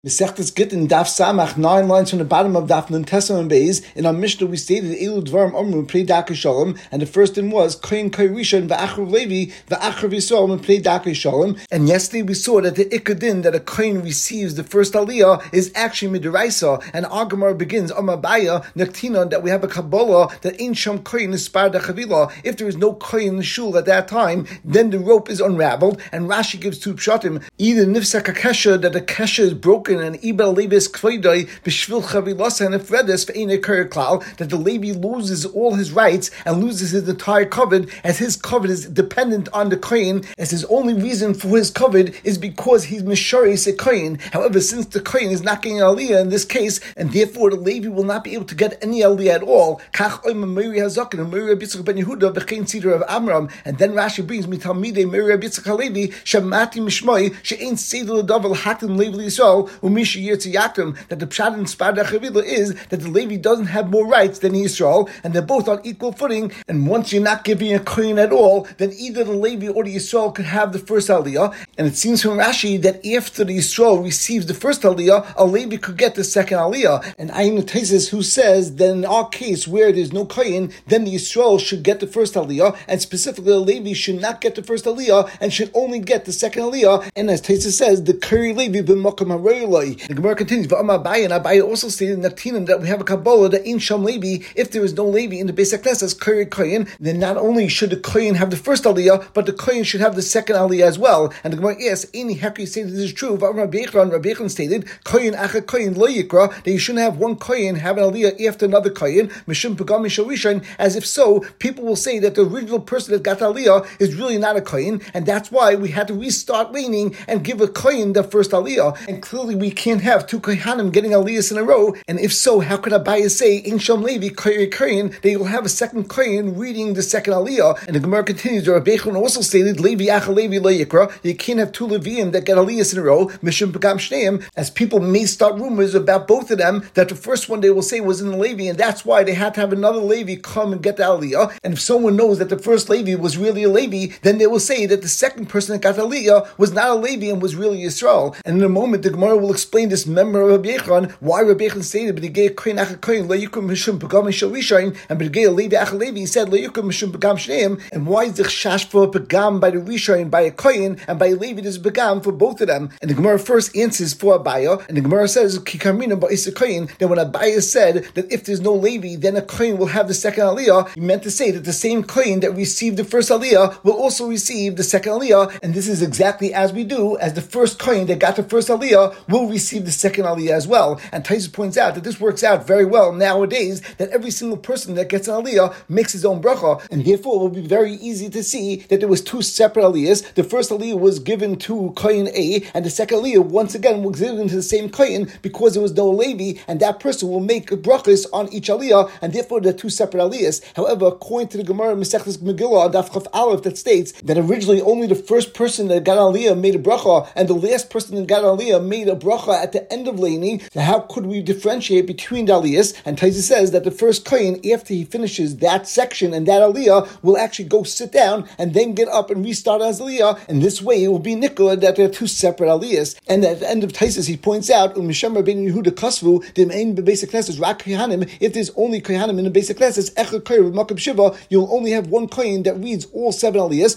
Mesechtes Gittin Daf Samach, 9 lines from the bottom of Daf Nun Tesam and Beis. In our Mishnah we stated Elu Dvarim Omru Pnei Dakei Shalom, and the first one was Kohen Rishon V'Achrav Levi V'Achrav Yisrael Pnei Dakei Shalom. And yesterday we saw that the Ikadin that a Kohen receives the first Aliyah is actually Midoraisa, and our Gemara begins Amabaya Nektina that we have a Kabbalah that Ein Sham Kohen is Spar Chavila. If there is no Kohen in the shul at that time, then the rope is unraveled, and Rashi gives two pshatim: either Nifsak Kesha, that the Kesha is broken, and Ibel Levis Kvoidai Bishvil Chavilasa and Efredes Ve'ene Klal, that the Levi loses all his rights and loses his entire covet, as his covet is dependent on the Kohen, as his only reason for his covet is because he's Misharis a Kohen. However, since the Kohen is not getting Aliyah in this case, and therefore the Levi will not be able to get any Aliyah at all, Kach Oima Miri Hazakin and Miri Bitzchak Ben Yehuda V'chein Sidra of Amram, and then Rashi brings Mitalmidei Miri Bitzchak HaLevi Shamati Mishmoi She'ein Seidel Davel Hakim Levi Yisrael Umishi Yirtzi Yakim, that the Pshat in Spada Chavila is that the Levi doesn't have more rights than Yisrael, and they're both on equal footing, and once you're not giving a Kohen at all, then either the Levi or the Yisrael could have the first Aliyah, and it seems from Rashi that after the Yisrael receives the first Aliyah, a Levi could get the second Aliyah, and Ayin Tesis who says that in our case where there's no Kohen, then the Yisrael should get the first Aliyah, and specifically the Levi should not get the first Aliyah, and should only get the second Aliyah, and as Tesis says, the Kari Levi b'makam harayolai. The Gemara continues, Abaye, and Abaye also stated in Naktinim that we have a Kabbalah that in Sham Levi, if there is no Levi in the Beis HaKnesses as Kari Kohen, then not only should the Kohen have the first Aliyah, but the Kohen should have the second Aliyah as well. And the Gemara asks, Any Hekri stated this is true. Rabbi Yechon stated, Kohen Acha Kohen Lo Yikra, that you shouldn't have one Kohen have an Aliyah after another Kohen, Mishum Pagam Mishal Rishon, as if so, people will say that the original person that got the Aliyah is really not a Kohen, and that's why we had to restart raining and give a Kohen the first Aliyah. And clearly we can't have two Kohanim getting Aliyahs in a row, and if so, how could Abaye say in Sham Levi Kohen that you'll have a second Kohen reading the second Aliyah? And the Gemara continues, Rabbi Yechon also stated, Levi Acha Levi Lo Yikra, you can't have two Leviim that get Aliyahs in a row, Mishum Pagam Shneim, as people may start rumors about both of them, that the first one they will say was in the Levi, and that's why they had to have another Levi come and get the Aliyah. And if someone knows that the first Levi was really a Levi, then they will say that the second person that got the Aliyah was not a Levi and was really Yisrael. And in a moment, the Gemara will explain this member of Rabbi Yechon, why Rabbi Yechon stated, but he gave Kohen Acha Kohen Lo Yukum Mishum Pagam Mishal Rishon, and but he gave Levi Acha Levi, he said Lo Yukum Mishum Pagam Shneim. And why is the Chash for Pagam by the Rishon, by a Kohen, and by Levi there's Pagam for both of them? And the Gemara first answers for Abaye, and the Gemara says Kikamina Ba'is Kohen, that when Abaye said that if there's no Levi, then a Kohen will have the second Aliyah, he meant to say that the same Kohen that received the first Aliyah will also receive the second Aliyah, and this is exactly as we do, as the first Kohen that got the first Aliyah will receive the second Aliyah as well. And Taisus points out that this works out very well nowadays, that every single person that gets an Aliyah makes his own bracha, and therefore it will be very easy to see that there was two separate Aliyahs. The first Aliyah was given to Kohen A, and the second Aliyah once again was given to the same Kohen because there was no Levi, and that person will make brachas on each Aliyah, and therefore they're two separate Aliyahs. However, according to the Gemara Mesechtes Megillah on Daf Chaf Aleph, that states that originally only the first person that got an Aliyah made a bracha, and the last person that got an Aliyah made a bracha at the end of Leini. So how could we differentiate between the Aliyahs? And Taisa says that the first Kohen, after he finishes that section and that Aliyah, will actually go sit down and then get up and restart his Aliyah, and this way it will be Nikla that there are two separate Aliyahs. And at the end of Taisus he points out, Mishem Rabbeinu Yehuda Kasvu, the main Beis HaKnesses, Rak Kohanim, if there's only Kohanim in the Beis HaKnesses, Echad Kohen with Makam Shiva, you'll only have one Kohen that reads all seven Aliyahs,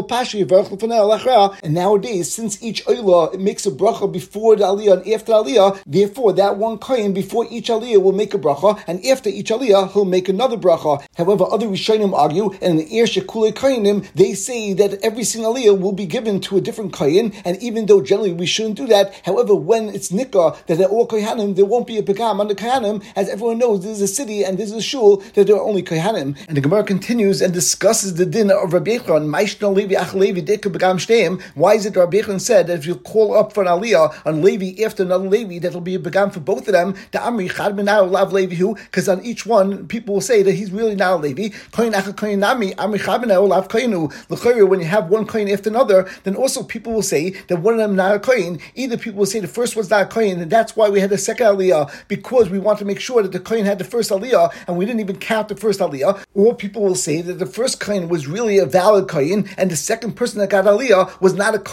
and nowadays, since each Olah makes a bracha before the Aliyah and after the Aliyah, therefore that one Kohen before each Aliyah will make a bracha, and after each Aliyah he'll make another bracha. However, other Rishonim argue, and in the Ir Shekulei Kohenim, they say that every single Aliyah will be given to a different Kohen, and even though generally we shouldn't do that, however, when it's Nikah, that they're all Kohanim, there won't be a Pagam on the Kohanim, as everyone knows this is a city and this is a shul, that there are only Kohanim. And the Gemara continues and discusses the din of Rabbi Yechon, Maishna Levi Ach Levi Deka Pagam Shneim. Why is it Rabbi Yechon said that if you call up for an Aliyah on Levi after another Levi, that'll be a Pagam for both of them, the Amri Chad Menau Lav Levi Hu, because on each one, people will say that he's really not a Levi. Kohen Acha Kohen Nami, Amri Chad Menau Lav Kohenu. L'chayr, when you have one Kohen after another, then also people will say that one of them not a Kohen. Either people will say the first one's not a Kohen, and that's why we had the second Aliyah, because we want to make sure that the Kohen had the first Aliyah, and we didn't even count the first Aliyah. Or people will say that the first Kohen was really a valid Kohen, and the second person that got Aliyah was not a Kohen,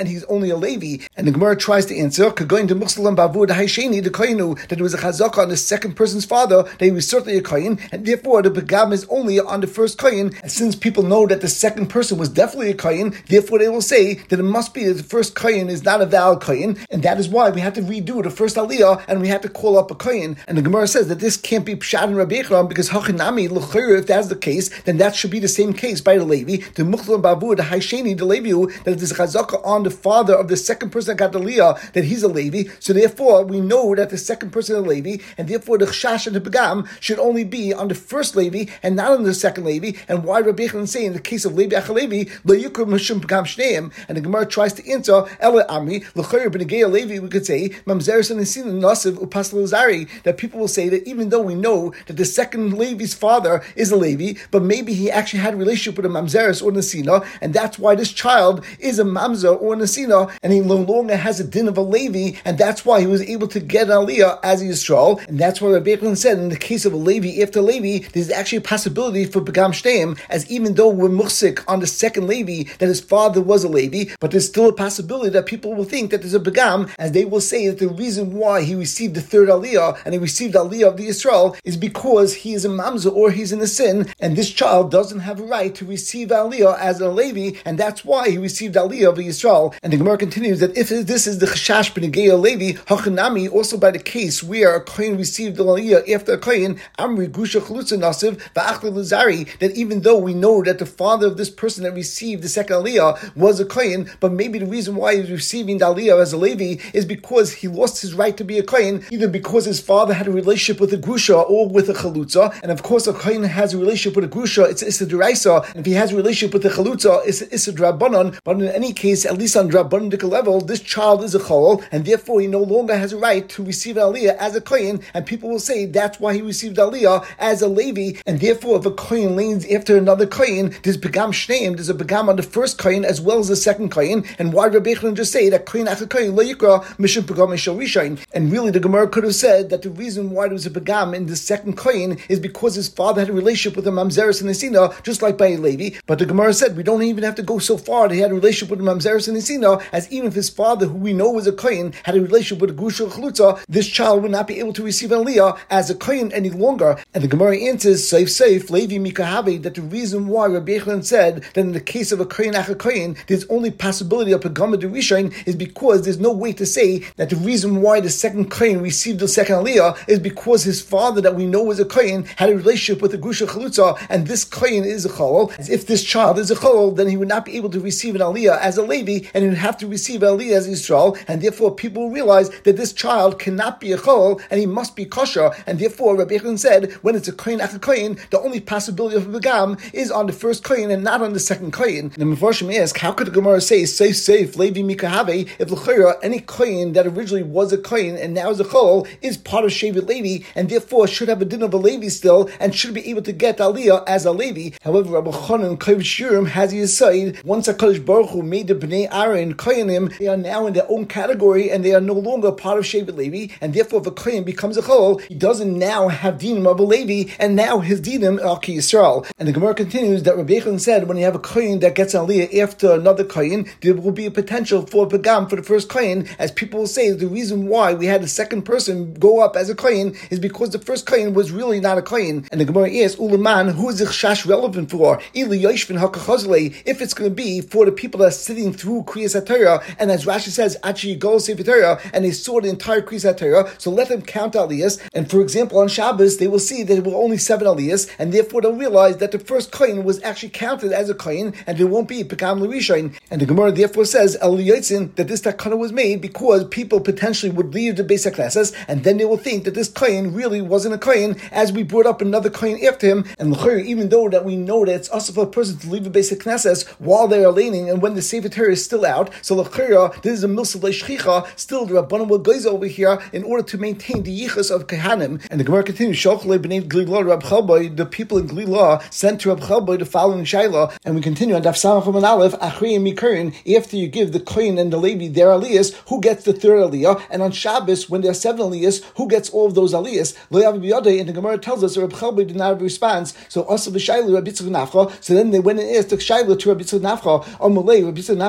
and he's only a Levi. And the Gemara tries to answer, going to Muxalam Bavud Haisheni, the Koinu, that it was a chazaka on the second person's father, that he was certainly a Kohen, and therefore the Begam is only on the first Kohen. And since people know that the second person was definitely a Kohen, therefore they will say that it must be that the first Kohen is not a valid Kohen, and that is why we have to redo the first Aliyah, and we have to call up a Kohen. And the Gemara says that this can't be Pshat and Rabbi Echron, because Hachinami, L'chayr, if that's the case, then that should be the same case by the Levi. The Muchlam Bavud, the Haisheni, the Levi, that there's a chazaka on the father of the second person that got the Aliyah, that he's a Levi. So therefore, we know that the second person is a Levi, and therefore the Chash and the Begam should only be on the first Levi and not on the second Levi. And why Rabbi Echron say in the case of Levi Achalevi, Lo Yukar Mishum Begam Shneim, and the Gemara tries to answer Ela Amri L'chayr B'negei Levi. We could say Mamzeres and Nesin Nasiv Upasal Zari, that people will say that even though we know that the second Levi's father is a Levi, but maybe he actually had a relationship with a Mamzeres or Nesina, and that's why this child is a Mamzer or Nesina, and he no longer has a din of a Levi, and that's why he was able to get an Aliyah as a Yisrael. And that's why Rabbi Echron said in the case of a Levi after Levi, there's actually a possibility for Begam Shteim, as even though we're muhsik on the second Levi that his father was a Levi, but there's still a possibility that people will think that there's a Begam, as they will say that the reason why he received the third Aliyah and he received the Aliyah of the Yisrael is because he is a Mamzer or he's in a sin, and this child doesn't have a right to receive Aliyah as a Levi, and that's why he received Aliyah of Yisrael. And the Gemara continues that if this is the Chashash B'negei Levi, Hachanami, also by the case where a Kohen received the Aliyah after a Kohen, Amri Gusha Chalutza Nasiv V'achli Luzari, that even though we know that the father of this person that received the second Aliyah was a Kohen, but maybe the reason why he's receiving the Aliyah as a Levi is because he lost his right to be a Kohen, either because his father had a relationship with a Grusha or with a Chalutza, and of course a Kohen has a relationship with a Grusha, it's Issa D'Oraisa, and if he has a relationship with a Chalutza, it's Issa D'Rabbanan, but in any case, at least on D'Rabbanan level, this child is a Chol, and therefore he no longer has a right to receive an Aliyah as a Kohen, and people will say that's why he received Aliyah as a Levi, and therefore if a Kohen lanes after another Kohen, there's Begam Shneim, there's a Begam on the first Kohen as well as the second Kohen, and why Rabbi Echron just say that Kohen after Kohen lo yikra mishum Begam Mishal Rishain, and really the Gemara could have said that the reason why there was a Begam in the second Kohen is because his father had a relationship with a Mamzeres and Nesina, just like by a Levi, but the Gemara said we don't even have to go so far that he had a relationship with a Mamzeres and Nesina, as even if his father, who we know was a Kohen, had a relationship with a Grusha Chalutza, this child would not be able to receive an Aliyah as a Kohen any longer. And the Gemara answers, Saif, Levi Mikahave, that the reason why Rabbi Echron said that in the case of a Kohen Acha Kohen, there's only possibility of Pagama de Rishain is because there's no way to say that the reason why the second Kohen received the second Aliyah is because his father that we know was a Kohen had a relationship with a Grusha Chalutza, and this Kohen is a Cholol. As if this child is a Cholol, then he would not be able to receive an Aliyah as a Levi, and he would have to receive an Aliyah as Yisrael, and therefore people realize that this child cannot be a Cholol, and he must be kosher, and therefore Rabbi Echron said, when it's a Kohen Acha Kohen, the only possibility of a Begam is on the first Kohen and not on the second Kohen. The Mefarshim ask, how could the Gemara say, Saif, Levi Mikahave, if l'chayra, any Kohen that originally was a Kohen and now is a Cholol is part of Shevet Levi, and therefore should have a din of a Levi still, and should be able to get Aliyah as a Levi. However, Rabbi Chanan Kohen Shurim has his side, once HaKadosh Baruch Hu made the Bnei Aaron Kohenim, they are now in their own category, and they are no longer part of Shevet Levi, and therefore if a Kohen becomes a Cholol, he doesn't now have dinim of a Levi, and now his dinim are Ki Yisrael. And the Gemara continues that Rabbi Echron said, when you have a Kohen that gets an Aliyah after another Kohen, there will be a potential for a Begam for the first Kohen, as people will say the reason why we had the second person go up as a Kohen is because the first Kohen was really not a Kohen. And the Gemara asks, Ulaman, who is the Chash relevant for? If it's going to be for the people that are sitting through Kriyas HaTorah, and as Rashi says, Achi Yigol Sefer Torah, and they saw the entire Kriyas HaTorah, so let them count Aliyahs, and for example on Shabbos, they will see that there were only 7 Aliyahs, and therefore they'll realize that the first Kohen was actually counted as a Kohen, and there won't be Pekam L'Rishain. And the Gemara therefore says, El Yotzin, that this takana was made because people potentially would leave the Beis HaKnesses, and then they will think that this Kohen really wasn't a Kohen, as we brought up another Kohen after him, and l'chayr, even though that we know that it's also for a person to leave the Beis HaKnesses while they are laning, and when the Sefer Torah is still out, so l'chayr, this is a milsa leishchicha, still the Rabbanan will go over here in order to maintain the yichus of Kehanim. And the Gemara continues, Shalchle b'nei Glila Rab Chalboi, the people in Glila sent to Rab Chalboi the following shaila, and we continue on Daf Samach Amud Aleph, Achrei Mikarin, after you give the Kohen and the Levi their aliyahs, who gets the third aliyah, and on Shabbos, when there are 7 aliyahs, who gets all of those aliyahs? Lo yav b'yadei, and the Gemara tells us that Rab Chalboi did not have a response, so also b'shayla Rab Yitzchak Nafcha, so then they went and asked the shayla to Rab Yitzchak Nafcha, or Malay, Rab Yitzchak Nafcha responded,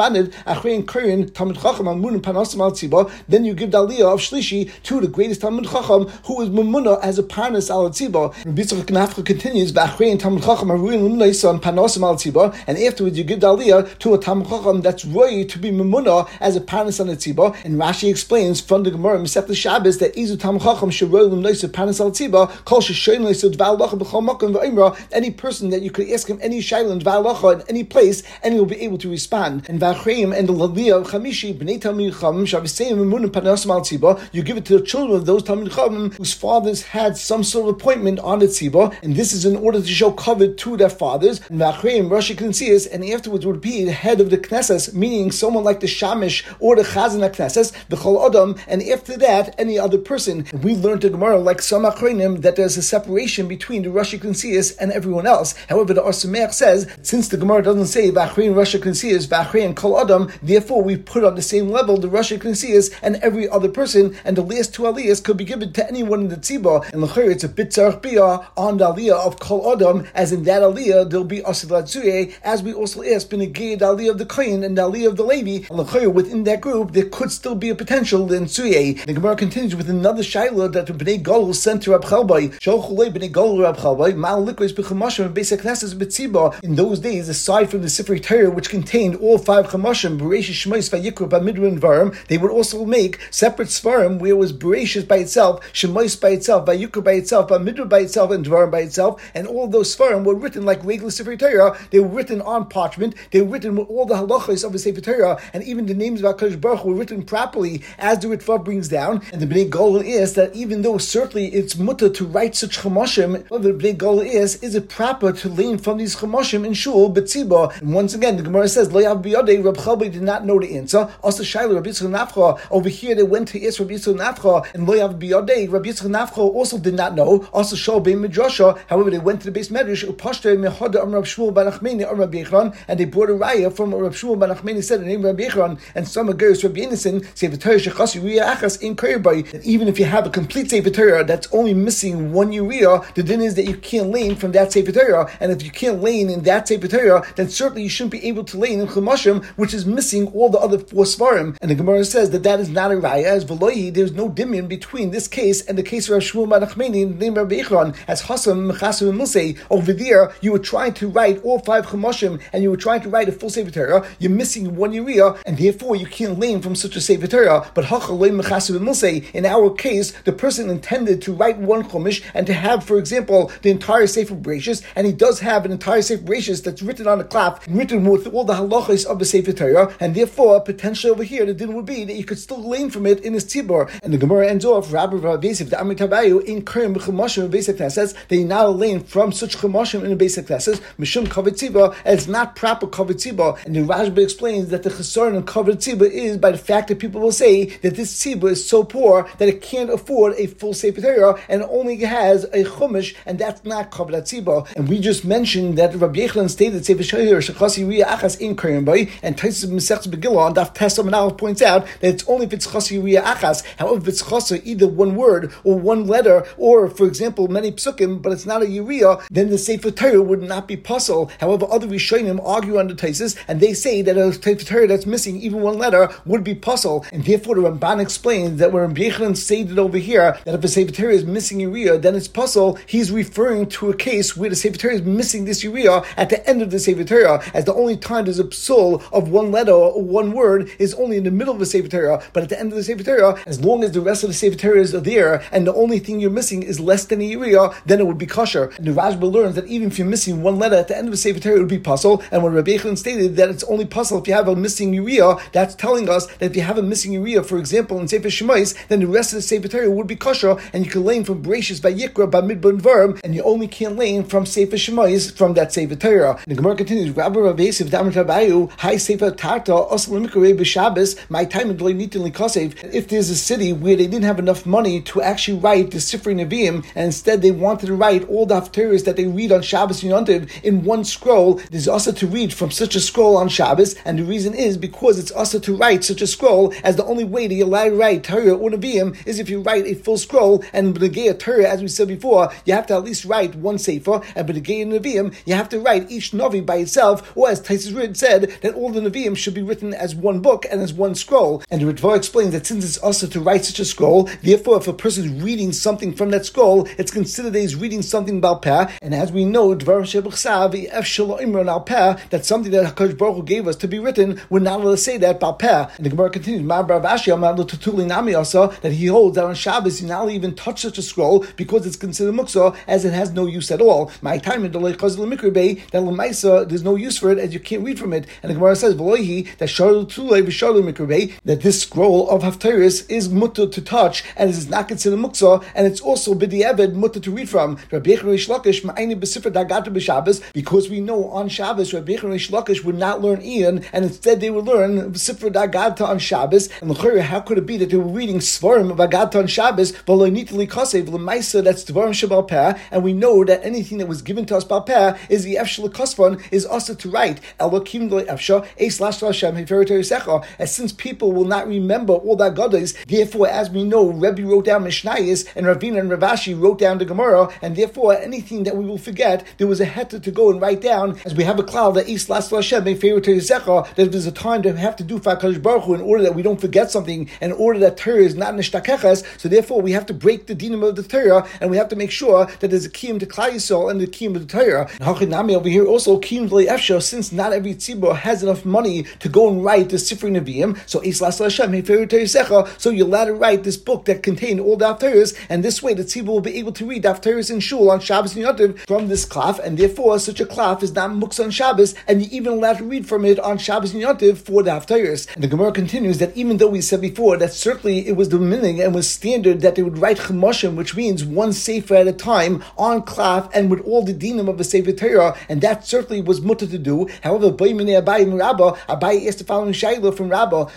responded, Achrein Kurin Talmid Chacham Amun Panasim al Tziba. Then you give the aliyah of Shlishi to the greatest Talmid Chacham who is Mumuna as a Parnas al Tziba. Rabbi Yitzchak Nafcha continues, Achrein Talmid Chacham Aruin Munaisan Panasim al Tziba, and afterwards you give the aliyah to a Talmid Chacham that's roy to be Mumuna as a Parnas al Tziba. And Rashi explains from the Gemara Masechta Shabbos that Izu Talmid Chacham Sheroy Lumnaisa Parnas al Tziba Kol Sheshoin Leisa Dval Lacha B'chol Makom V'Imra. Any person that you could ask him any shayla and Dval Lacha in any place, and he will be able to respond. And V'Achreim and the aliyah of Chamishi B'nei Talmid Chacham Shavisei Mumuna Panasim al Tziba. You give it to the children of those Talmid Chacham whose fathers had some sort of appointment on the Tziba, and this is in order to show covet to their fathers. And V'Achreim Rashi Knesses, and afterwards would be the head of the Knesses, meaning someone like the Shamish or the Chazan Knesses, the Chol Adam, and after that any other person. And we learned in Gemara, like some Achreinim, that there's a separation between the Rashi Knesses and everyone else. However, the Or Sameach says, since the Gemara doesn't say V'Achrein Rashi Knesses, V'Achrein Kol Adam, therefore we put on the same level the Rashi Knesses and every other person, and the last two aliyahs could be given to anyone in the Tziba. And l'chayr, it's a bit tzarich biyah on the aliyah of Kol Adam, as in that aliyah there'll be Asilat Zuyeh, as we also asked B'negei the aliyah of the Kohen and the aliyah of the Levi. And l'chayr, within that group there could still be a potential in Zuyeh. The Gemara continues with another shayla that B'nei Galul sent to Rab Chalbai. Sholchulei B'nei Galul Rab Chalbai Mal Likos B'Chamashim and Beis HaKnesses B'Tziba. In those days, aside from the Sifrei Torah, which contained all 5 Chamashim, Bereshis, Shmos, Vayikra, Bamidbar, and Varim, they would also make separate Svarim where it was Bereshis by itself, Shmos by itself, Vayikra by itself, Bamidbar by itself, and Varim by itself. And all of those Svarim were written like regular Sifrei Torah. They were written on parchment. They were written with all the halachos of the Sefer Torah, and even the names of HaKadosh Baruch Hu were written properly as the Ritva brings down. And the Bnei Galul is that even though certainly it's mutter to write such Chamashim, what the Bnei Galul is it proper to learn from these Chamashim in Shul B'Tziba? And once again, the Gemara says, Lo Yav B'Yodei, Rab Chalbai did not know the answer. Also, Shaila, Rabbi Yitzchak Nafcha, over here they went to ask Rabbi Yitzchak Nafcha, and Lo Yav B'Yodei, Rabbi Yitzchak Nafcha also did not know. Also, Shal Bein Midrasha, however, they went to the Beis Medrash, Upashte Mehoda Rab Shmuel ben Achmeni Rab Yechron, and they brought a raya from Rab Shmuel ben Achmeni said the name Rab Yechron, and some agers Rabbi Yonasan say the Torah Shechasi Riyah Achas in Koyabay, that even if you have a complete Sefer Torah that's only missing one Uriah, the din is that you can't lane from that Sefer Torah, and if you can't lane in that Sefer Torah, then certainly you shouldn't be able to lane in Chumashim, which is missing all the other 4 Svarim. And the Gemara says that is not a raya, as Veloyi, there's no dimion between this case and the case of Rav Shmuel ben Achmeni and the name of Rabbi Yechron, as Hassam, Mechasim, and Musay. Over there, you were trying to write all 5 Chumashim, and you were trying to write a full Sefer Torah, you're missing one Uriah, and therefore you can't lane from such a Sefer Torah. But Hachalei Mechasim and Musay, in our case, the person intended to write one Chumash and to have, for example, the entire Sefer Bereshis, and he does have an entire Sefer Bereshis that's written on a klaf, written with all the halachos of the Sefer Torah, and therefore, potentially over here, the din would be that you could still lane from it in his tzibur. And the Gemara ends off, Rabbi Rav Yosef, the Amrit Habayu, in Kurim b'Chumashim and Beis HaKnesses, they now lane from such Chumashim in the Beis HaKnesses, Mishum Kavod Tzibur, as not proper Kavod Tzibur. And the Rashba explains that the Chesaron and Kavod Tzibur is by the fact that people will say that this tzibur is so poor that it can't afford a full Sefer Torah and only has a Chumash, and that's not Kavod Tzibur. And we just mentioned that Rabbi Yechlan stated Sefer Shahir Shechasi Riyah Achas in Kurim Bay, and Taisus Masechtas Begillah on Daf Tes Amud Aleph points out that it's only if it's Chasi Riyah Achas. However, if it's Chasa, either one word or one letter, or for example many psukim, but it's not a Uriah, then the Sefer Torah would not be puzzle. However, other Rishonim argue on the Taisus, and they say that a Sefer Torah that's missing even one letter would be puzzle. And therefore the Ramban explains that when Rabbi Yechlan stated over here that if a Sefer Torah is missing Uriah, then it's puzzle, he's referring to a case where the Sefer Torah is missing this Uriah at the end of the Sefer Torah, as the only time there's a psul of one letter or one word is only in the middle of the Sefer Torah, but at the end of the Sefer Torah, as long as the rest of the Sefer Torah is there, and the only thing you're missing is less than a Uriah, then it would be kosher. And the Rashba learns that even if you're missing one letter at the end of the Sefer Torah, it would be puzzle. And when Rabbi Yechlan stated that it's only puzzle if you have a missing Uriah, that's telling us that if you have a missing Uriah, for example, in Sefer Shemais, then the rest of the Sefer Torah would be kosher, and you can lane from Bereshis by Yikra, by Midbar and Varim, and you only can't lane from Sefer Shemais from that Sefer Torah. The Gemara continues, Rabbi Rav Yosef, Damar Tabayu, Hai Sefer Tarta, Osel Mikare b'Shabbos, my time in Nitin Likasev. If there's a city where they didn't have enough money to actually write the Sifrei Nevi'im, and instead they wanted to write all the Haftarahs that they read on Shabbos and Yom Tov in one scroll, there's also to read from such a scroll on Shabbos, and the reason is because it's also to write such a scroll, as the only way that you're allowed to write Torah or Nevi'im is if you write a full scroll, and B'negei Torah, as we said before, you have to at least write one Sefer, and B'negei Nevi'im, you have to write each Navi by itself, or as Taisus Rid said, that all the Nevi'im should be written as one book and as one scroll. And the Ritva explains that since it's also to write such a scroll, therefore if a person is reading something from that scroll, it's considered that he's reading something Baal Peh. And as we know, Dvar Shebechsav, Ef Shelo Imron Al Peh, that's something that HaKadosh Baruch Hu gave us to be written, we're not allowed to say that Baal Peh. And the Gemara continues, that he holds that on Shabbos you're not allowed to even touch such a scroll because it's considered muksa, as it has no use at all. My time in the that Lemaisa, there's no use for it as you can't read from it. And the Gemara says, that this scroll of Haftarah is mutter to touch, and it is not considered muksa, and it's also b'di'eved mutter to read from. Because we know on Shabbos Rabbi Yechon Reish Lakish would not learn Ian, and instead they would learn Sifra Dagata on Shabbos. And how could it be that they were reading Svarim of Agata on Shabbos? That's Dvarim Shebal Peh, and we know that anything that was given to us Bal Peh is the Efshel Kosfon is also to write. As since people will not remember all that Gadas, therefore, as we know, Rebbe wrote down Mishnayos, and Ravina and Ravashi wrote down the Gemara, and therefore anything that we will forget, there was a heter to go and write down, as we have a cloud that East Las Hashem may favor to Yisecha, that there's a time that we have to do for HaKadosh Baruch Hu in order that we don't forget something, in order that Torah is not nishtakeches, so therefore we have to break the dinim of the Torah, and we have to make sure that there's a kiyum to Klal Yisrael and the kiyum of the Torah. And Hachinami over here also kiyum le'efsha, since not every tzibur has enough money to go and write the Sifrei Nevi'im, so East Las Hashem may favor to Yisecha, so you're allowed to write this book that contained all the Haftarahs, and this way the tzibur will be able to read the Haftarahs in shul on Shabbos and Yom Tov from this klaf, and therefore such a klaf is not muksa on Shabbos, and you're even allowed to read from it on Shabbos and Yom Tov for the Haftarahs. And the Gemara continues that even though we said before that certainly it was the minhag and was standard that they would write chemoshim, which means one sefer at a time on klaf and with all the dinim of a sefer Torah, and that certainly was mutter to do. However, Abai asked the following shayla from Rabbah: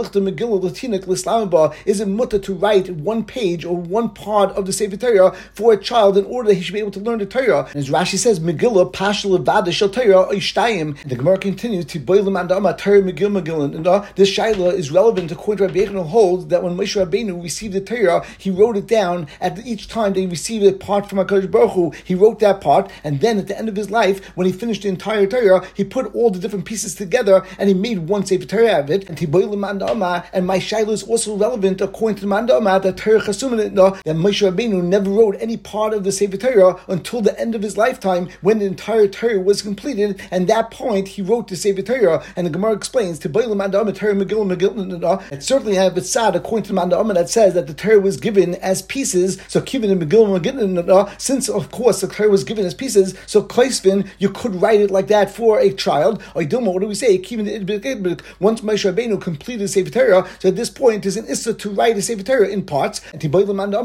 is it mutter to write one page or one part of the sefer Torah for a child in order that he should be able to learn the Torah? And as Rashi says, Megillah Pashal Levada Shel Torah Ishtayim. The Gemara continues to Boilam Andama Torah Megillah. And this shayla is relevant according to Rabbi Yechon, who holds that when Moshe Rabbeinu received the Torah, he wrote it down at each time that he received a part from HaKadosh Baruch Hu. He wrote that part, and then at the end of his life, when he finished the entire Torah, he put all the different pieces together and he made one Sefer Torah out of it. And my shayla is also relevant according to the Mandama that Torah Chasumin, that Moshe Rabbeinu never wrote any part of the Sefer Torah until the end of his lifetime, when the entire Torah was completed, and that point he wrote the Sefer Torah. And the Gemara explains to Boilam Mandama Torah Megillah. It certainly have its sad according to the Mandama that says that the Torah was given as pieces. So Kivin and Megillah, since of course the Torah was given as pieces, so Klaisvin, you could write it like that for a child. Or Dilma, what do we say? Once Moshe Rabbeinu completed the Sefer Torah, so at this point there's an issa to write a Sefer Torah in parts. And my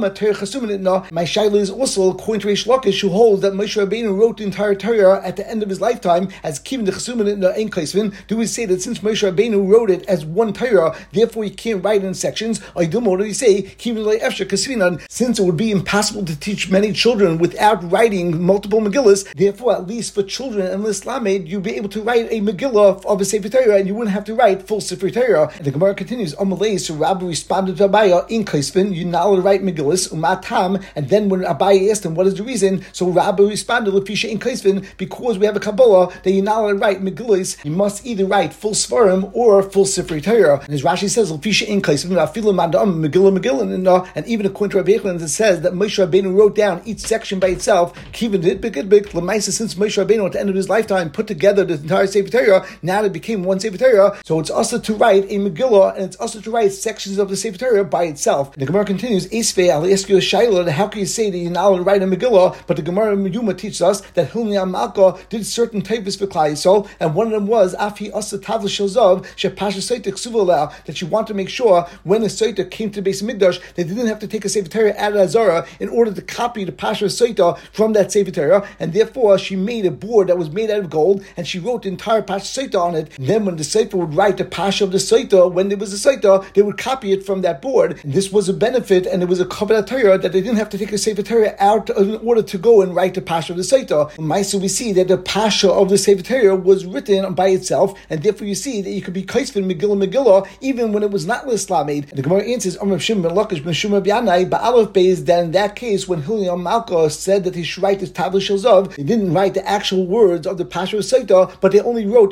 shayla is also according to Reish Lakish, who holds that Moshe Rabbeinu wrote the entire Torah at the end of his lifetime as Kivin the Chasumin in the Ein Kaisvin. Do we say that since Moshe Rabbeinu wrote it as one Torah, therefore you can't write it in sections? Or what do we say? Kivin le'efsha kasvinan, since it would be impossible to teach many children without writing multiple Megillas, therefore at least for children and Lislamed, you'd be able to write a Megillah of a Sefer Torah, and you wouldn't have to write full Sefer Torah. And the Gemara continues, Amalei, so Rabbi responded to Abaya in Kaisvin, you're not allowed to write Megillas, umatam, and then when Abaya asked him what is the reason, so Rabbi responded, Lefisha in Kaisvin, because we have a Kabbalah that you're not allowed to write Megillas, you must either write full Svarim or full Sefer Torah. And as Rashi says, Lefisha in Kaisvin, Megillah, and even according to Rabbi Yechon, it says that Moshe Rabbeinu wrote down each section by itself, Kivin did big Lemaisa, since Moshe Rabbeinu at the end of his lifetime put together the entire Sefer Torah, now it became one Sefer Torah, so it's also to write a Megillah, and it's also to write sections of the Sefer Torah by itself. And the Gemara continues, Esvei, I'll ask you a shayla, how can you say that you're not allowed to write a Megillah, but the Gemara Yuma teaches us that Hilni Amalka did certain types for Klal Yisrael, and one of them was Afi Asa Tavla Shalzav Shepasha Seitek Suvala, that she wanted to make sure when a Seitek came to the Beis Mikdash, they didn't have to take a Sefer Torah out of Azara in order to copy the Pasha Seitek from that Sefer Torah, and therefore she made a board that was made out of gold, and she wrote the entire Pasha Seitek on it. And then when the Sefer would write the Pasha of the Seitek, when there was a Seitek, they would copy it from that board. And this was a benefit, and it was a Kabbalah Torah that they didn't have to take a Sefer Torah out in order to go and write the Pasha of the Seitek. In Maisa we see that the Pasha of the Sefer Torah was written by itself, and therefore you see that you could be Kaisvin Megillah even when it was not Lislamed. And the Gemara answers, Amr Shimon ben Lakish ben Shumar B'Yanai Ba'alef Beis, that in that case when Hiliam Malka said that he should write this Tavla Shel Zav, he didn't write the actual words of the Pasha of Seitek, but they only wrote the Rashi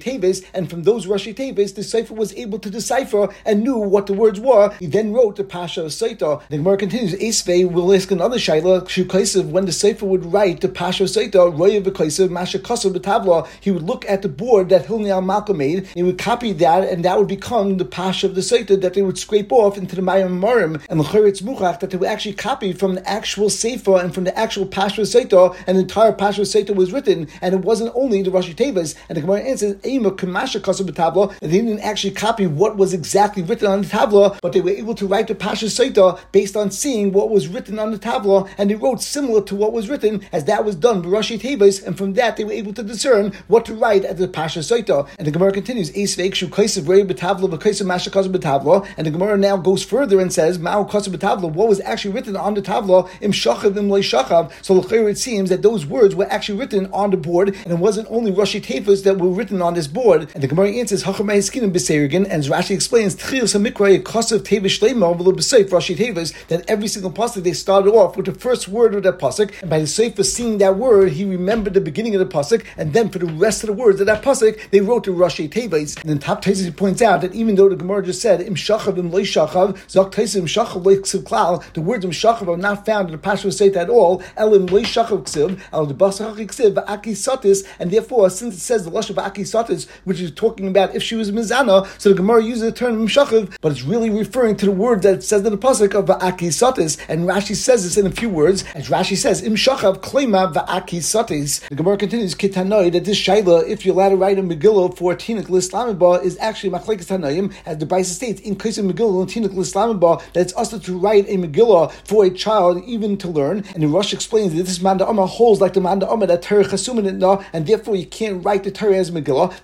Tevis, and from those Rashi Tevis, the Sefer was able to decipher and knew what the words were. He then wrote the Pasha of Saita. The Gemara continues, Esvei will ask another Shaila, Shukaisav, when the Sefer would write the Pasha of Saita, Roya V'Kaisav, Masha Kasav B'Tavla, he would look at the board that Hilni al-Malka made, he would copy that, and that would become the Pasha of the Saita that they would scrape off into the Mayim Marim, and the L'Cheretz Muchach, that they would actually copy from the actual Sefer and from the actual Pasha of Saita, and the entire Pasha of Saita was written, and it wasn't only the Rashi Tevis. And the Gemara answers, Eima Kamasha Kasav B'Tavla, and they didn't actually copy what was exactly written on the Tavla, but they were able to write the Pasha Saita based on seeing what was written on the Tavla, and they wrote similar to what was written, as that was done by Rashi Tevis, and from that they were able to discern what to write at the Pasha Saita. And the Gemara continues, Eisveik Kaisav Rei B'Tavla V'Kaisav Masha Kasav B'Tavla, and the Gemara now goes further and says, Ma'u Kasav B'Tavla, what was actually written on the Tavla, Im Shachav Im Lei Shachav. So it seems that those words were actually written on the board, and it wasn't only Rashi Tevis that were written on this board. And the Gemara answers, Hachamay Skinim B'Seirigin, and Rashi explains, Tchilas HaMikra Kasav Tevis Shleima V'Lo B'Seif Rashi Tevis, that every single pasuk they started off with the first word of that pasuk, and by the Sefer seeing that word, he remembered the beginning of the pasuk, and then for the rest of the words of that pasuk, they wrote the Rashi Tevis. And then Top Taisis points out that even though the Gemara just said Im Shachav Im Lei Shachav, Zok Taisis Im Shachav Lei Ksiv Klal, the words Im Shachav are not found in the Pasha Saita at all. El Im Lei Shachav Ksiv, El the Basach Ksiv V'Aki Satis, and therefore since it says the Lashon V'Aki Satis, which is talking about if she was Mizana, so the Gemara uses the term Im Shachav, but it's really referring to the word that it says in the pasuk of V'Aki Satis, and Rashi says this in a few words, as Rashi says Im Shachav Kleima V'Aki Satis. The Gemara continues Kitanoi that this Shaila, if you're allowed to write a Megillah for Tinuk L'Islamabah, is actually Machlekes Tanoim, as the Brisa states in case of Megillah and Tinuk L'Islamabah, that it's also to write a Megillah for a child even to learn. And the Rosh explains that this Manda Amma holds like the Manda Amma that Torah Chasumin it, and therefore you can't write the Torah as Megillah.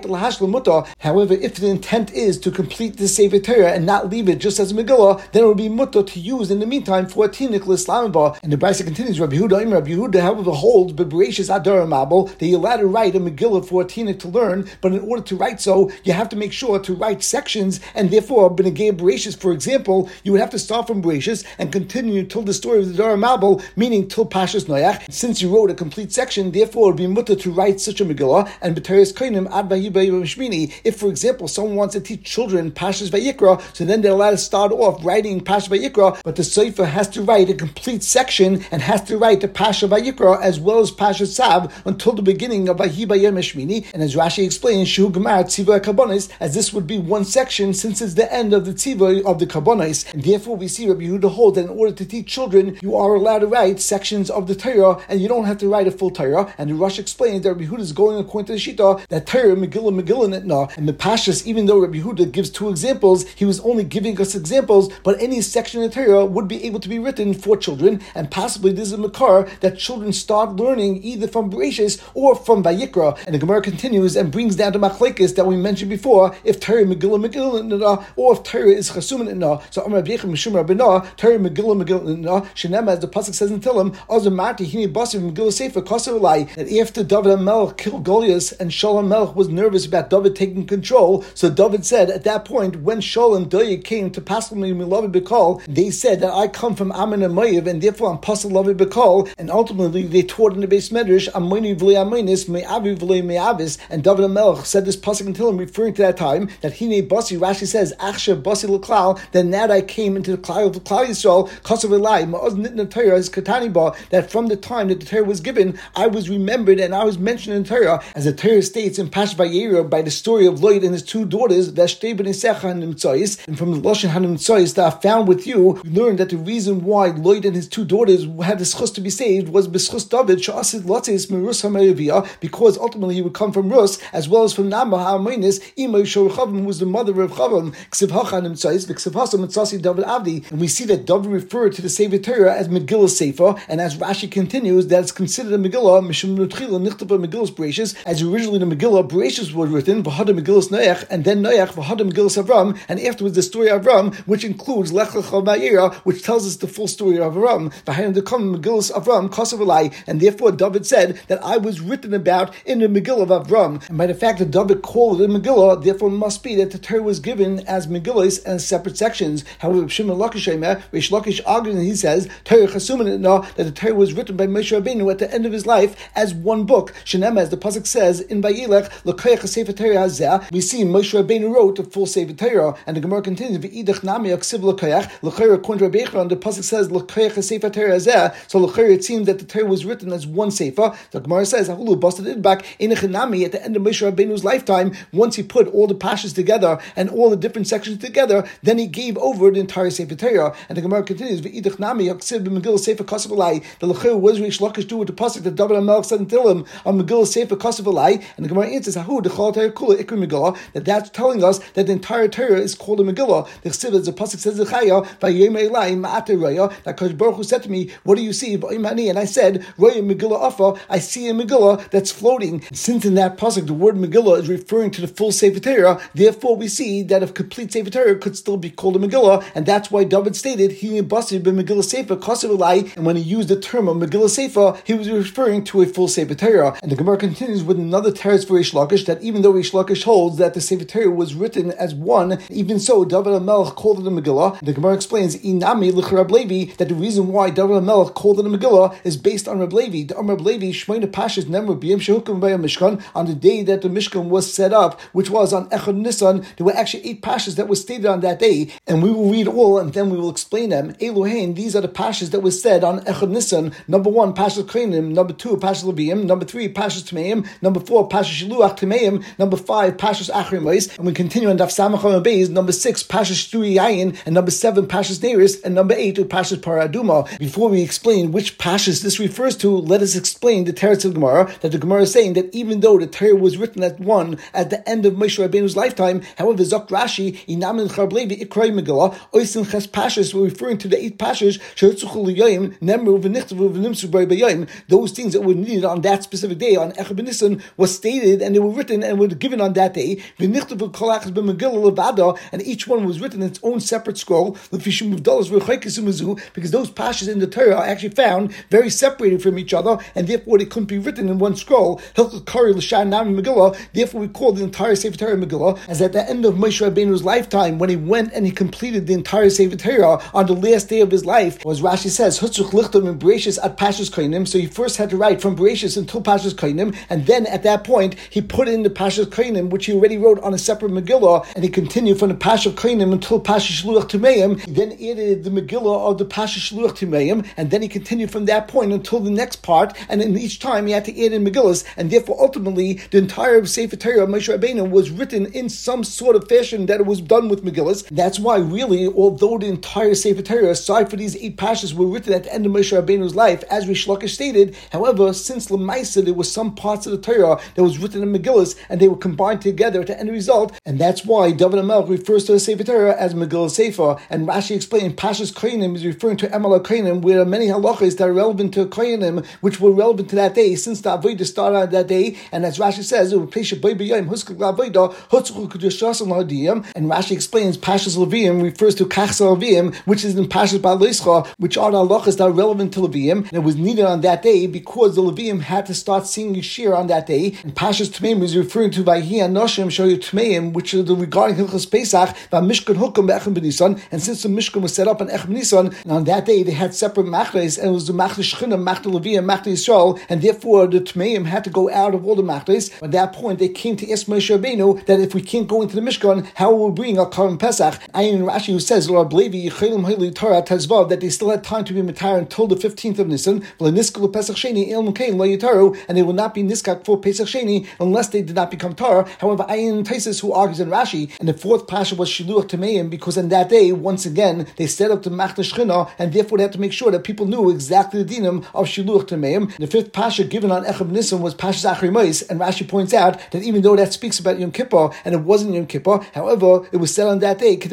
However, if the intent is to complete the Sefer Torah and not leave it just as a Megillah, then it will be mutter to use in the meantime for a Tinuk L'Islamabah. And the Brisa continues, Rabbi Yehuda, however, holds Bebereshis Adar Mabel that you're allowed to write a Megillah for a Tinuk to learn, but in order to write so, you have to make sure to write sections, and therefore, B'negei Bereshis, for example, you would have to start from Bereshis and continue till the story of the Dara Mabel, meaning till Pashas Noach. Since you wrote a complete section, therefore, it would be mutter to write such a Megillah, and B'teres Koinim Ad Vayibay. If, for example, someone wants to teach children Pashas Vayikra, so then they're allowed to start off writing Pashas Vayikra, but the Sefer has to write a complete section and has to write the Pasha Vayikra as well as Pashas Sav until the beginning of Vayibayim Shmini. And as Rashi explains, Shu Gemar Tzivah Karbonis, as this would be one section since it's the end of the Tzivah of the Karbonis. And therefore we see Rabbi Yehuda hold that in order to teach children, you are allowed to write sections of the Torah, and you don't have to write a full Torah. And the Rosh explains that Rabbi Yehuda is going according to the Shita that Torah Megillah Nitna, and the Pashas, even though Rabbi Yehuda gives two examples, he was only giving us examples, but any section of the Torah would be able to be written for children, and possibly this is a makar that children start learning either from Bereshis or from Vayikra. And the Gemara continues and brings down to Machlekes that we mentioned before, if Torah Megillah or if Torah is Chasumin Nitna. So Amar Abiyachim Mishum Rabbinah, Torah Megillah Nitna, Shenema, as the pasuk says in Tehillim, Azamati Hini Basim Megillah Sefer Kasav Alai, that after David HaMelech killed Goliath and Shaul HaMelech was nervous about David taking control, so David said at that point, when Shaul and Doeg came to Pasal Milavi Bekal, they said that I come from Ammon and Moav, and therefore I'm Pasal Lavi Bekal, and ultimately they taught in the Beis Medrash, Ammoni V'lei Ammonis, Me'avi V'lei Me'avis, and David HaMelech said this pasuk until him, referring to that time, that Hine Basi, Rashi says, Achshav Basi L'Klal, that now I came into the Klal of Klal Yisrael, Kasav Elai, Ma'oz Nitna Torah, as Katani Ba, that from the time that the Torah was given, I was remembered and I was mentioned in Torah, as the Torah states in Pash Vayera, by the story of Lloyd and his two daughters, Vashtei B'Nesecha and Nimtzais, and from the Lashon HaNimtzais that I found with you, we learned that the reason why Lloyd and his two daughters had the schus to be saved was B'schus David, Sha'asid Lotzis Merus HaMe'aviyah, because ultimately he would come from Rus, as well as from Nama HaAmonis, Ima Yishor Chavim, who was the mother of Chavim, Ksiv Hacha Nimtzais, V'Ksiv Hasa Mitzasi David Avdi. And we see that David referred to the Sefer Torah as Megillah Sefer, and as Rashi continues, that it's considered a Megillah, Mishum Nutchila Nichtapa Megillah's Bereshis, as originally the Megillah Bereshis was written, V'Hada Megillah's Noach, and then Noach, V'Hada Megillah's Avram, and afterwards the story of Avram, which includes Lech Lecha Vayera, which tells us the full story of Avram. V'Hayim Dekam Megillah's Avram, Kasav Elai, and therefore David said that I was written about in the Megillah of Avram. And by the fact that David called it a Megillah, therefore it must be that the Torah was given as Megillahs and separate sections. However, Shimon Lakish Rish Lakish argues, and he says, Torah Chasumin that the Torah was written by Moshe Rabbeinu at the end of his life as one book. Shenema, as the pasuk says in Vayilech, we see Moshe Rabbeinu wrote the full Sefer Torah, and the Gemara continues, according to Rabbi Yechon, the pasuk says, so it seems that the Torah was written as one Sefer. The Gemara says, busted it back in at the end of Moshe Rabbeinu's lifetime, once he put all the pashas together and all the different sections together, then he gave over the entire Sefer Torah. And the Gemara continues, the Lechir was Rish Lakish do with the pasuk that David HaMelech said in Tehillim on Megillah Sefer Kasav Alai, and the Gemara answers, that's telling us that the entire Torah is called a Megillah. The Chsiv, as the pasuk says, that Kosh Baruch Hu said to me, what do you see? And I said, I see a Megillah that's floating. Since in that pasuk the word Megillah is referring to the full Sefer Torah, therefore we see that a complete Sefer Torah could still be called a Megillah, and that's why David stated, he basir b'Megillah Sefer Kasav Alai, and when he used the term of Megillah Sefer, he was referring to a full Sefer Torah. And the Gemara continues with another teretz for Rish Lakish, that even though Rish Lakish holds that the Sefer Torah was written as one, even so David HaMelech called it a Megillah. The Gemara explains, Inami l'Rab Levi, that the reason why David HaMelech called it a Megillah is based on Rab Levi. The Rab Levi Shmeina Pashas Nemru B'Yom Shehukim B'Yom Mishkan, on the day that the Mishkan was set up, which was on Echad Nisan. There were actually 8 pashas that were stated on that day, and we will read all and then we will explain them. Elohein, these are the pashas that were said on Echad Nisan. Number 1, Pashas Kohanim. Number 2, Pashas Leviim. Number 3, Pashas Tmeim. Number 4, Pashas Shiluach Tmeim. Number 5, Pashas Achrimos. And we continue on Daf Samachon Beis. Number 6, Pashas Shtui Yayin. And number 7, Pashas Neris. And number 8, Pashas Paraduma. Before we explain which pashas this refers to, let us explain the teretz of Gemara, that the Gemara is saying that even though the Torah was written at one at the end of Moshe Rabbeinu's lifetime, however, Zok Rashi, Inam and Charblevi, Ikray Megillah, Oisin Ches Pashas, were referring to the 8 pashas, those things that were needed on that specific day, on Echad B'Nisan, was stated and they were written and were given on that day, and each one was written in its own separate scroll, because those pashas in the Torah are actually found very separated from each other, and therefore they couldn't be written in one scroll. Therefore we call the entire Sefer Torah Megillah, as at the end of Moshe Rabbeinu's lifetime, when he went and he completed the entire Sefer Torah on the last day of his life, as Rashi says, so he first had to write from Bereshis until Pashas Kohanim, and then at that point he put in the Pashas Kohanim, which he already wrote on a separate Megillah, and he continued from the Pashas Kohanim until Pashas Shluach Timeim. He then added the Megillah of the Pashas Shluach Timeim, and then he continued from that point until the next part, and in each time he had to add in Megillahs, and therefore ultimately the entire Sefer Torah of Moshe Rabbeinu was written in some sort of fashion that it was done with Megillahs. That's why really, although the entire Sefer Torah, aside for these 8 pashas, were written at the end of Moshe Rabbeinu's life, as Rish Lakish stated, however, since Lemaisa there was some parts of the Torah that was written in Megillahs, and they were combined together to end result, and that's why David HaMelech refers to the Sefer Torah as Megillah Sefer. And Rashi explained Pashas Kohanim is referring to Emal Kohanim, where there are many halachas that are relevant to Kohanim, which were relevant to that day, since the Avodah started on that day. And as Rashi says, and Rashi explains Pashas Leviim refers to Kachsa Leviim, which is in Pashas Ba'Leischa, which are the halachas that are relevant to Leviim, and it was needed on that day because the Leviim had to start singing Yeshir on that day. And Pashas Tmeim is referring to Vayhi Anoshim Shoyu Tmeim, which is regarding Hilchos Pesach, Mishkan Hukum Be'echim B'Nisan. And since the Mishkan was set up on Echim B'Nisan, and on that day they had separate machles, and it was the Machli Shechina, Machli Leviim, Machli Yisrael, and therefore the Tmeim had to go out of all the machles. At that point, they came to ask Moshe Rabbeinu that if we can't go into the Mishkan, how will we bring a Korban Pesach? Ayin Rashi, who says that they still had time to be matar until the 15th of Nisan, and they will not be niskak for Pesach Sheni unless they did not become tar. However, Ayin Taisis, who argues in Rashi, and the 4th pasha was Shiluach Tameim, because on that day, once again, they set up the Machna Shechina, and therefore they had to make sure that people knew exactly the dinim of Shiluach Tameim. The 5th pasha given on Echad Nisan was Pashas Achrimos, and Rashi points out that even though that speaks about Yom Kippur, and it wasn't Yom Kippur, however, it was said on that day,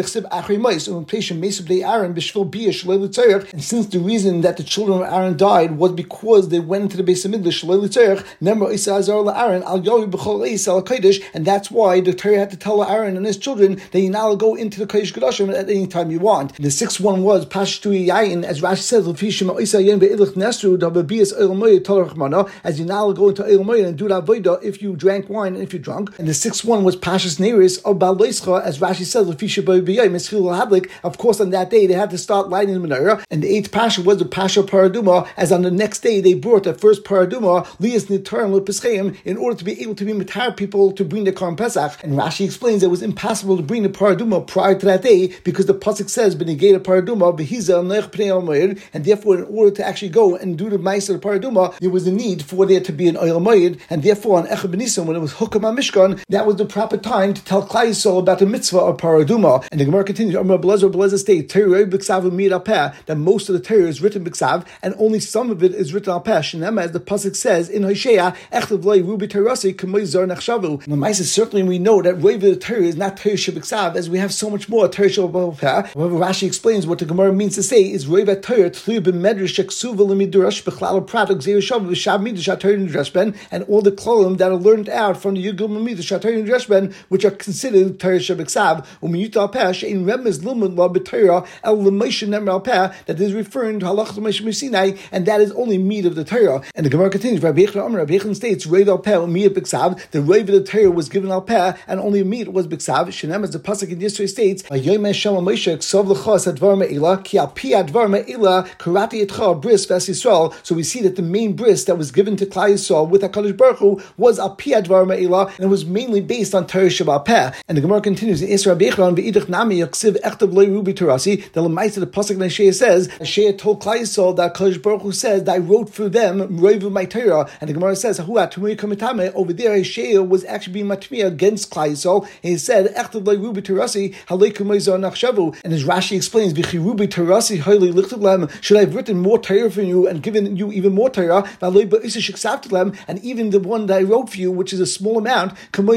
and since the reason that the children of Aaron died was because they went into the Beis Hamikdash, and that's why the Torah had to tell Aaron and his children that you now go into the Kodesh Kodashim at any time you want. The 6th one was Pashtu Yayin, as Rashi says, as you now go into El Moed and do the Avodah if you drank wine and if you drunk. And the 6th one was Pashas Neris of Baal Leischa, as Rashi says, of course on that day they had to start lighting the menorah. And the 8th pasha was the Pasha Paraduma, as on the next day they brought the first Paraduma, Lias Nitarim Lepischeim, in order to be able able to be mitar people to bring the Korban Pesach. And Rashi explains it was impossible to bring the paraduma prior to that day because the pasuk says b'negei paraduma v'hiza nech pnei al-moed, and therefore in order to actually go and do the ma'aser paraduma, there was a need for there to be an oil moed, and therefore on Echad B'Nisan, when it was Hukam HaMishkan, that was the proper time to tell Klal Yisrael about the mitzvah of paraduma. And the Gemara continues, B'lezer states that most of the Torah is written b'ksav, and only some of it is written al peh. Shenema, as the pasuk says in Hosea, Echtav Lei Rubi Terasi K'may Zar Nechshavu. The Ma'aser, certainly we know that Rov of the Torah is not Torah sheb'ksav, as we have so much more Torah sheb'al peh. However, Rashi explains what the Gemara means to say is Rov Torah Tluy b'medrash sheksuva l'midurash b'chlal prat gzeir shavu v'shav midrash haTorah nidresh ben, and all the klolim that are learned out from the Yud Gimel Midrash haTorah nidresh ben, which are considered Torah sheb'ksav. U'miyut al peh she'in remez limud la b'Torah el l'Moshe nemer al peh, that is referring to halachas Moshe Sinai, and that is only meat of the Torah. And the Gemara continues, Rabbi Yechon states, Rov al peh u'miyut b'ksav, the Rov of the Torah was given al peh, and only meat was b'ksav. Shenem, as the pasuk in Yisro states, Vayomer Hashem al Moshe k'sov l'chos advar me'ila, ki al pi advar me'ila karati etcha bris v'as Yisrael. So we see that the main bris that was given to Klal Yisrael with HaKadosh Baruch Hu was al pi advar me'ila, and it was mainly based on Torah sheb'al peh. And the Gemara continues, in Isra Bechron v'idach nami yaksiv echtav lei rubi terasi, the Lamaisa, the pasuk in Hosea says, Hosea told Klal Yisrael that HaKadosh Baruch Hu says that I wrote for them Rov of my Torah. And the Gemara says, over there Hosea was actually being matmiyah against Klal Yisrael, and he said, echtav lei rubi terasi halei k'may zar nachshavu. And as Rashi explains, v'chi rubi terasi halei lichtav lem, should I have written more Torah for you and given you even more Torah, and even the one that I wrote for you, which is a small amount,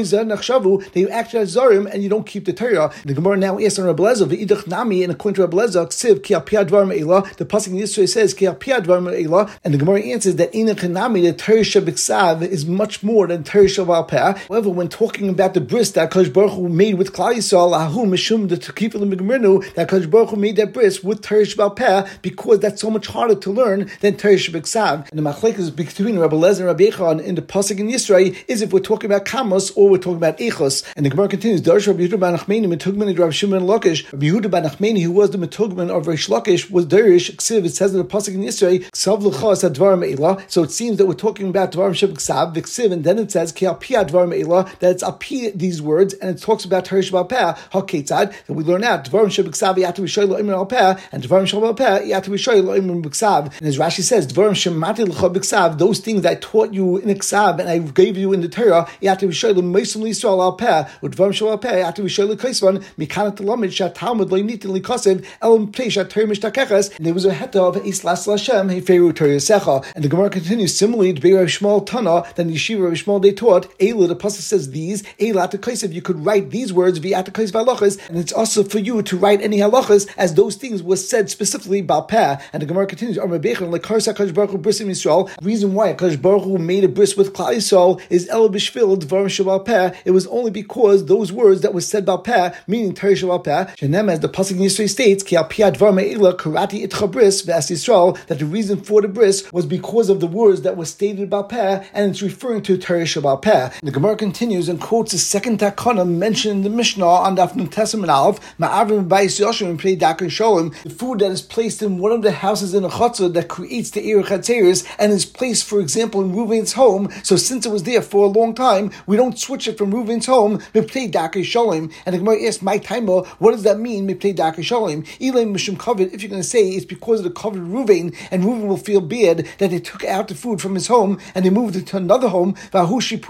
that you act as Zarim and you don't keep the Torah. The Gemara now asks on Rabbi Lezer, v'idach nami, and according to Rabbi Lezer, ksiv ki al pi advar me'ila, the pasuk in Yisro says ki al pi advar me'ila, and the Gemara answers that inach nami, the Torah sheb'ksav, is much more than Torah sheb'al peh. However, when talking about the bris that HaKadosh Baruch Hu made with Klal Yisrael, ahu mishum the tekifah l'migmernu, that HaKadosh Baruch Hu made that bris with Torah sheb'al peh, because that's so much harder to learn than Torah sheb'ksav. And the machlekes between Rabbi Lezer and Rabbi Yechon in the pasuk in Yisrael is if we're talking about kamos or we're talking about echos. And the Gemara continues, Darsh Rabbi Yehuda ben Nachmani metugman of Rabbi Shimon Lakish. Rabbi Yehuda ben Nachmani, who was the metugman of Reish Lakish, was Darish ksiv. It says in the pasuk in Yisrael, ksav l'chas advar me'ila. So it seems that we're talking about dvarim sheb'ksav v'ksiv, and then it says ki al pi advar me'ila, that it's al pi these words, and it talks about Torah sheb'al peh haketzad, that we learn out dvarim sheb'ksav yatu b'shoy lo imer al peh, and dvarim sheb'al peh yatu b'shoy lo imer b'ksav. And as Rashi says, dvarim shemati l'cha b'ksav, those things that I taught you in ksav and I gave you in the Torah, yatu b'shoy lo meisum l'Yisrael al peh, udvarim sheb'al peh yatu b'shoy lo kaisvan mikanat l'lamid shatalmud lo yinitin l'kasev elam pei shator mishtakeches. And there was a heta of Islas Lashem heferu Torah secha. And the Gemara continues, similarly to Be'er Shmuel Tana, then Yeshiva Rav Shmuel they taught Eila, the pasuk says these Eila at Kaisev, you could write these words via at Kaisev halachas, and it's also for you to write any halachas as those things was said specifically bal peh. And the Gemara continues, Amar Bechon like Karsa HaKadosh Baruch Hu bris in Yisrael. The reason why HaKadosh Baruch Hu made a bris with Klal Yisrael is El b'shvil dvarim sheb'al peh. It was only because those words that was said bal peh, meaning Torah sheb'al peh. Shenem, as the pasuk in Yisrael states, Ki al pi advar me'ila karati itcha bris v'as Yisrael, that the reason for the bris was because of the words that were stated bal peh, and it's referring to Torah sheb'al peh. The Gemara continues and quotes the second takana mentioned in the Mishnah on Daf Nun Testament Aleph, Ma'avrim b'ayis Yoshim and Pnei Dakar Shalom, the food that is placed in one of the houses in a chutzah that creates the Eir Chatzeris and is placed, for example, in Reuven's home. So since it was there for a long time, we don't switch it from Reuven's home, Pnei Dakar Shalom. And the Gemara asks, my timer, what does that mean, Pnei Dakar Shalom? Ilay Mishum Kavod, if you're going to say it's because of the covered Reuven, and Reuven will feel bad that they took out the food from his home and they moved it to another home, but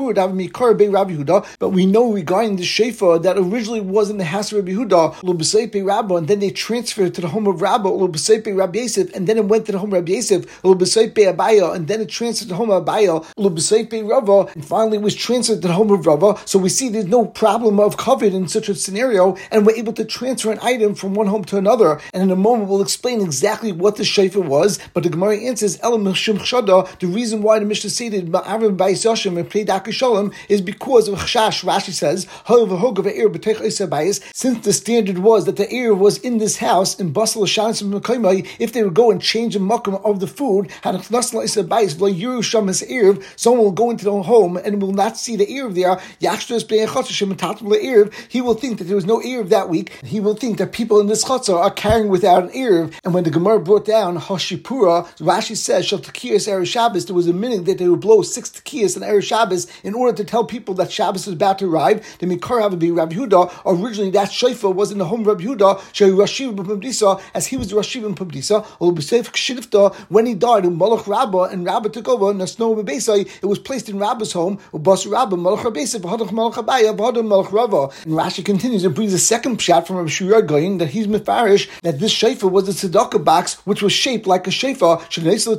we know regarding the Shofar that originally was in the house of Rabbi Yehuda, and then they transferred it to the home of Rabbi, Rabbi Yosef, and then it went to the home of Rabbi Yosef, and then it transferred to the home of Abaya, and finally it was transferred to the home of Rava. So we see there's no problem of covet in such a scenario, and we're able to transfer an item from one home to another. And in a moment we'll explain exactly what the Shofar was, but the Gemara answers, the reason why the Mishnah stated Ma'avrim b'ayis Yoshim and Pnei Dakar Shalom is because of Chashash. Rashi says, since the standard was that the ear was in this house in Basel if they would go and change the makom of the food, someone will go into the home and will not see the ear there. He will think that there was no ear that week. He will think that people in this chutzah are carrying without an ear. And when the Gemara brought down Hashipura, Rashi says, there was a minute that they would blow 6 tekiyas on Erev Shabbos Shabbos in order to tell people that Shabbos is about to arrive. The Mikar have to be Rabbi Yehuda. Originally, that shofar was in the home of Rabbi Yehuda, as he was the Rashiv in Pabdisa. When he died, Malach Rabbah and Rabbah took over. Nasno Bebesai, it was placed in Rabbah's home. Ubas Rabbah Malach Rabbeisa v'Hadach Malach Abaya v'Hadach Malach Rava. And Rashi continues and brings a second pshat from Rabbi Shira Goyin that he's mefarish that this shofar was the tzedakah box, which was shaped like a shofar. And Taisa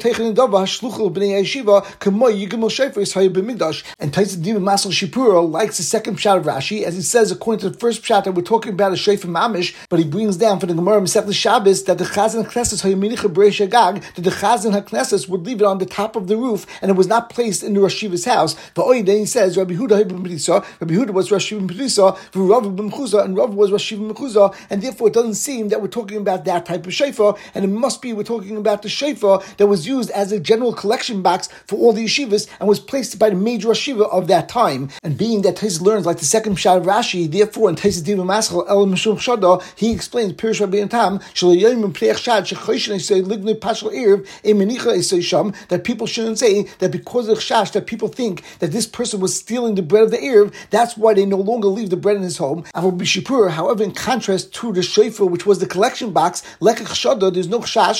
Diva Masal Shipura likes the second pshat of Rashi, as he says, according to the first pshat that we're talking about a shofar mamish, but he brings down for the Gemara Masechta Shabbos that the Chazan HaKnesses Hayominicha B'Reish Agag, that the Chazan HaKnesses would leave it on the top of the roof, and it was not placed in the Rashiva's house. But then he says Rabbi Yehuda was Rashiv ben Pedisa, Rav ben Mechuza, and Rav was Rashiv ben Mechuza, and therefore it doesn't seem that we're talking about that type of shofar, and it must be we're talking about the shofar that was used as a general collection box for all the yeshivas and was placed by the major yeshiva of that time. And being that Tais learns like the second pshat of Rashi, therefore in Tais Diva Maschal El Mishum Shada, he explains Pirush Rabbi Tam that people shouldn't say that because of Chash that people think that this person was stealing the bread of the Erev, that's why they no longer leave the bread in his home. However, in contrast to the shofar, which was the collection box, there's no Chash,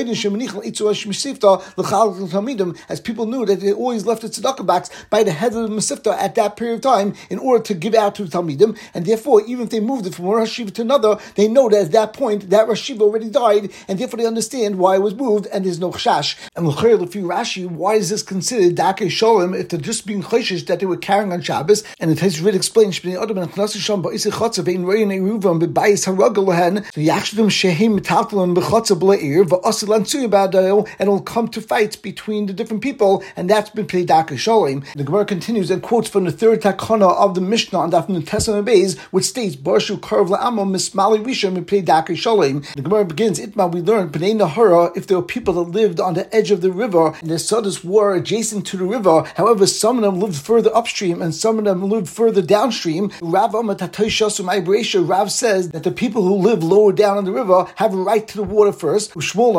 as people knew that they always left the tzedakah box by the head of the Masifta at that period of time in order to give out to the Talmidim, and therefore even if they moved it from one Rashiva to another, they know that at that point that Rashiva already died, and therefore they understand why it was moved, and there's no Chash. And l'chayr l'fi Rashi, why is this considered Dakei Sholem if they're just being chayshish that they were carrying on Shabbos? And the Tais really explains Shbnei Adam and Chnas Sham ba'isei Chotzav ein royin eruvam bebayis haragal lehen v'yachshdim shehem metaltalim b'chotzav b'le'ir v'asilan tzuya ba'adayo, and it'll come to fights between the different people, and that's been Pnei Dakei Sholem. The Gemara continues and quotes from the third takana of the Mishnah on Daf Nun Tesam Beis, which states Barshu Karv la'amo mismali rishon Pnei Dakei Sholem. The Gemara begins, Itma, we learned Bnei Nahara, if there were people that lived on the edge of the river and their sodas were adjacent to the river, however some of them lived further upstream and some of them lived further downstream. Rav says that the people who live lower down on the river have a right to the water first.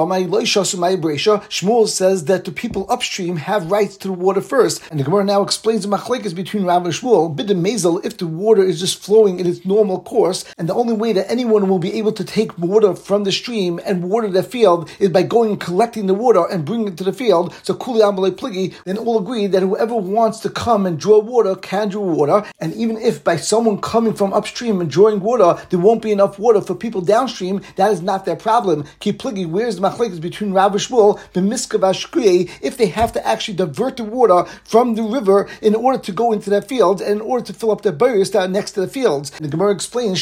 Shmuel says that the people upstream have rights to the water first. And the Gemara now explains the machlekes between Rav and Shmuel. Bid Mazel, if the water is just flowing in its normal course, and the only way that anyone will be able to take water from the stream and water the field is by going and collecting the water and bringing it to the field. So Kuli Amalei Pligi, then all agree that whoever wants to come and draw water can draw water. And even if by someone coming from upstream and drawing water, there won't be enough water for people downstream, that is not their problem. Ki Pligi, where's the machlekes between Rav and Shmuel? If they have to actually divert the water from the river in order to go into that field and in order to fill up the barriers that are next to the fields. And the Gemara explains,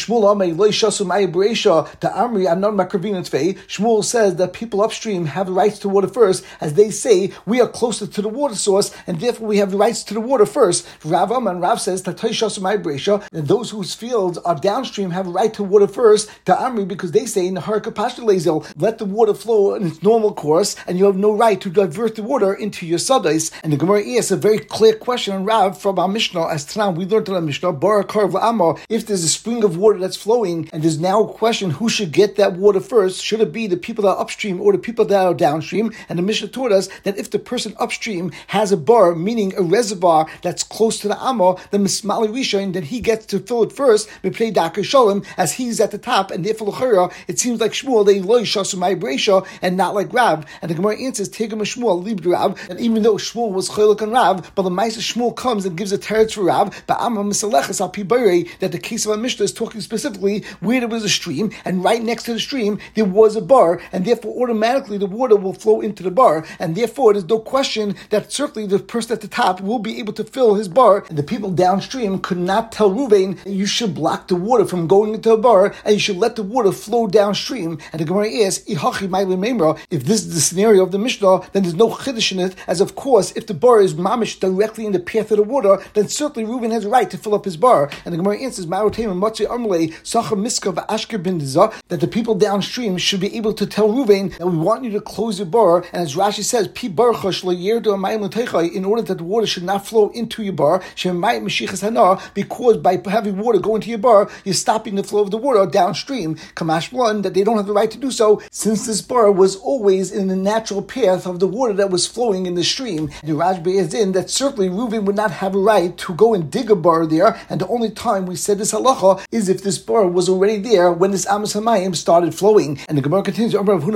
Shmuel says that people upstream have the rights to water first, as they say we are closer to the water source and therefore we have the rights to the water first. Rav says that those whose fields are downstream have a right to water first, because they say let the water flow in its normal course and you have no right to divert the water into your sadais. And the Gemara asks a very clear question on Rav from our Mishnah, as Tanam we learned in our Mishnah, if there's a spring of water that's flowing and there's now a question who should get that water first, should it be the people that are upstream or the people that are downstream? And the Mishnah taught us that if the person upstream has a bar, meaning a reservoir that's close to the Amma, the Mismali Rishon, then he gets to fill it first, Mipnei Dakei Sholem, as he's at the top, and therefore l'chayra, it seems like Shmuel, they loy shasumai b'reisha, and not like Rav. And the Gemara answers, Tegam Shmuel, Lib Rav, and even though Shmuel was chaylik on Rav, but the Maisa Shmuel comes and gives a teretz for Rav, but Amma Misaleches al Pibare, that the case of our Mishnah is talking specifically where there was a stream, and right next to the stream there was a bar, and therefore automatically the water will flow into the bar, and therefore there's no question that certainly the person at the top will be able to fill his bar, and the people downstream could not tell Ruvain, you should block the water from going into a bar, and you should let the water flow downstream. And the Gemara asks, if this is the scenario of the Mishnah, then there's no chiddush in it, as of course, if the bar is mamish directly in the path of the water, then certainly Reuben has a right to fill up his bar. And the Gemara answers, that the people downstream should be able to tell Reuven that we want you to close your bar, and as Rashi says, in order that the water should not flow into your bar, because by having water go into your bar, you're stopping the flow of the water downstream. Kamash one, that they don't have the right to do so, since this bar was always in the natural path of the water that was flowing in the stream. And the Rajbi is in that certainly certainly Reuven would not have a right to go and dig a bar there, and the only time we said this halacha is if this bar was already there when this Amos Hamayim started flowing. And the Gemara continues,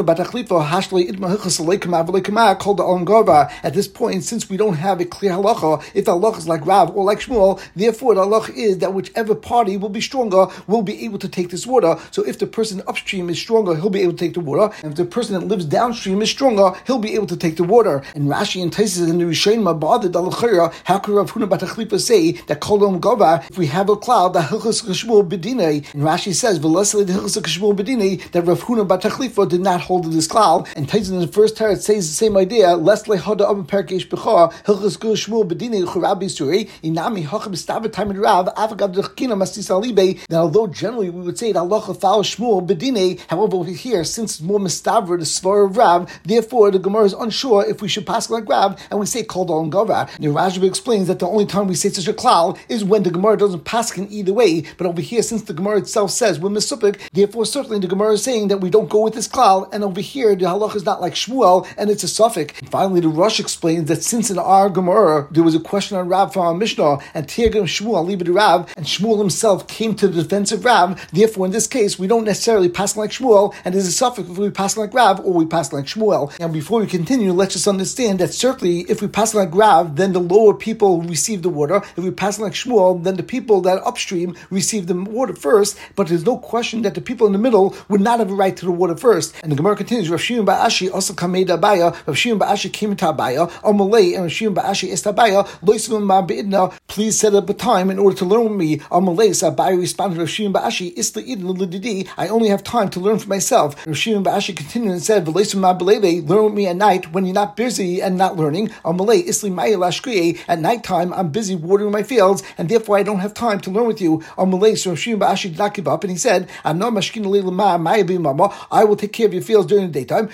at this point, since we don't have a clear halacha, if the halacha is like Rav or like Shmuel, therefore the halacha is that whichever party will be stronger will be able to take this water. So if the person upstream is stronger, he'll be able to take the water. And if the person that lives downstream is stronger, he'll be able to take the water. And Rashi and Taisus in the Rishonim ba'adad al-Chayra, how could Rav Huna bat Achlifa say that Kol Dom Gava, if we have a cloud, that Hilchos Kishmul B'dinei, and Rashi says, V'lesle the Hilchos Kishmul B'dinei, that Rav Huna bat Achlifa did not hold to this cloud. And Taisus in the first Torah says the same idea, Lesle Hada Abba Perkesh B'cha, Hilchos Kishmul B'dinei, Churabi Suri, Inami Hachab Stavat Time and Rav, Avagad Dechkina Mastis Alibe, that although generally we would say that Allah Chafal Shmuel B'dinei, however over here, since it's more Mistavra, the Svar of Rav, therefore the Gemara is unsure if we should pass like Rav, and we say Kol Dom Gava. And Rashi explains that the only time we say such a klal is when the Gemara doesn't pass in either way, but over here, since the Gemara itself says we're misupik, therefore certainly the Gemara is saying that we don't go with this klal, and over here the halach is not like Shmuel, and it's a suffix. And finally, the Rosh explains that since in our Gemara there was a question on Rav from our Mishnah, and Tirgam Shmuel leave it to Rav, and Shmuel himself came to the defense of Rav, therefore in this case we don't necessarily pass like Shmuel, and there's a suffix if we pass like Rav or we pass like Shmuel. Now before we continue, let's just understand that certainly if we pass like Rav, then the lower people receive the water. If we pass like Shmuel, then the people that are upstream receive the water first, but there's no question that the people in the middle would not have a right to the water first. And the Gemara continues, Rav Shimon Ba'ashi also kamed Abaya, Rav Shimon Ba'ashi came into Abaya, Amalei, and Rav Shimon Ba'ashi est Abaya, Loisvim Ma Be'idna, please set up a time in order to learn with me. Amalei, so Abaya responded, Rav Shimon Ba'ashi, Isla Idn Lididi, I only have time to learn for myself. Rav Shimon Ba'ashi continued and said, Loisvim Ma Be'lele, learn with me at night when you're not busy and not learning. Amalei, Isli Maya Lashkriye, at nighttime I'm busy watering my fields, and therefore I don't have time to learn with you. Amalei, so Rav Shimon Ba'ashi did not give up, and he said, I'm not mashkin leilama, Maya be mama, I will take care of your fields during the daytime,